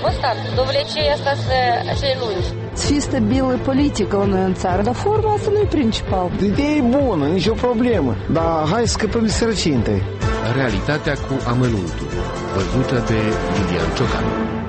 constant. Dovlecei asta să lungi. Să fie stabilă politică la noi în țară, dar forma asta nu e principal. Ideea e bună, nicio problemă, dar hai să scăpăm de sărăcie întâi. Realitatea cu amănuntul, văzută de Lilian Ciocan.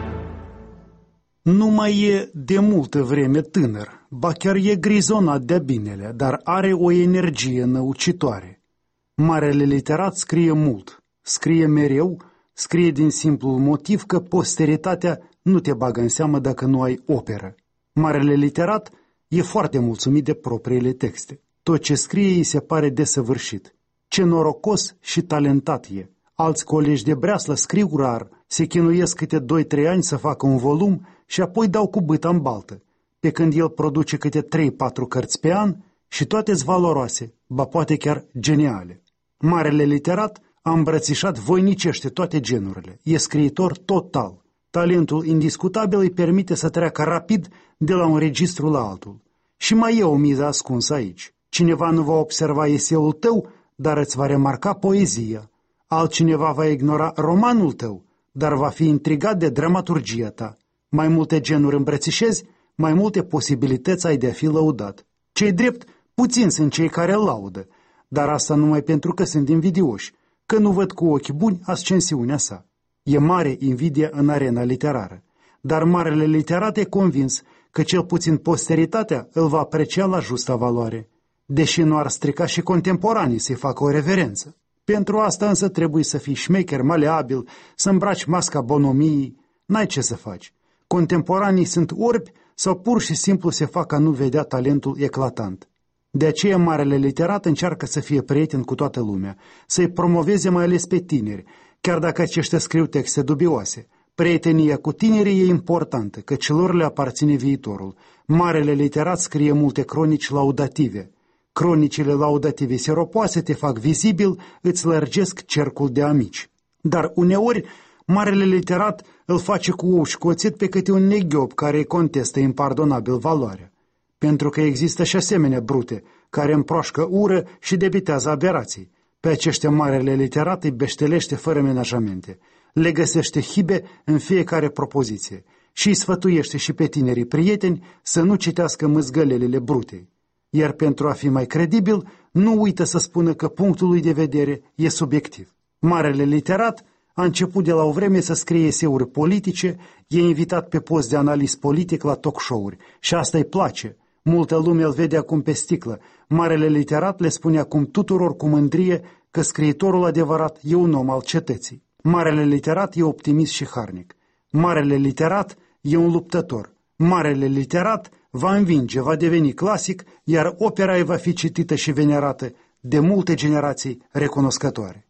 Nu mai e de multă vreme tânăr, ba chiar e grizonat de-a binele, dar are o energie năucitoare. Marele literat scrie mult, scrie mereu, scrie din simplul motiv că posteritatea nu te bagă în seamă dacă nu ai operă. Marele literat e foarte mulțumit de propriile texte. Tot ce scrie îi se pare desăvârșit. Ce norocos și talentat e. Alți colegi de breaslă scriu rar, se chinuiesc câte 2-3 ani să facă un volum și apoi dau cu bâta în baltă, pe când el produce câte 3-4 cărți pe an și toate-s valoroase, ba poate chiar geniale. Marele literat a îmbrățișat voinicește toate genurile, e scriitor total. Talentul indiscutabil îi permite să treacă rapid de la un registru la altul. Și mai e o miză ascunsă aici. Cineva nu va observa eseul tău, dar îți va remarca poezia. Altcineva va ignora romanul tău, dar va fi intrigat de dramaturgia ta. Mai multe genuri îmbrățișezi, mai multe posibilități ai de a fi lăudat. Cei drept, puțini sunt cei care îl laudă, dar asta numai pentru că sunt invidioși, că nu văd cu ochi buni ascensiunea sa. E mare invidia în arena literară, dar marele literat e convins că cel puțin posteritatea îl va aprecia la justa valoare, deși nu ar strica și contemporanii să-i facă o reverență. Pentru asta însă trebuie să fii șmecher, maleabil, să îmbraci masca bonomiei, n-ai ce să faci. Contemporanii sunt orbi sau pur și simplu se fac a nu vedea talentul eclatant. De aceea marele literat încearcă să fie prieten cu toată lumea, să-i promoveze mai ales pe tineri, chiar dacă aceștia scriu texte dubioase. Prietenia cu tinerii e importantă, căci lor le aparține viitorul. Marele literat scrie multe cronici laudative. Cronicile laudative seropoase te fac vizibil, îți lărgesc cercul de amici. Dar uneori, marele literat îl face cu ou și coțet pe câte un neghiob care îi contestă impardonabil valoarea. Pentru că există și asemenea brute, care împroașcă ură și debitează aberații. Pe aceștia marele literat îi beștelește fără menajamente. Le găsește hibe în fiecare propoziție și îi sfătuiește și pe tinerii prieteni să nu citească mâzgălelele brutei. Iar pentru a fi mai credibil, nu uită să spună că punctul lui de vedere e subiectiv. Marele literat a început de la o vreme să scrie eseuri politice, e invitat pe post de analist politic la talk show-uri și asta îi place. Multă lume îl vede acum pe sticlă. Marele literat le spune acum tuturor cu mândrie că scriitorul adevărat e un om al cetății. Marele literat e optimist și harnic. Marele literat e un luptător. Marele literat va învinge, va deveni clasic, iar opera ei va fi citită și venerată de multe generații recunoscătoare.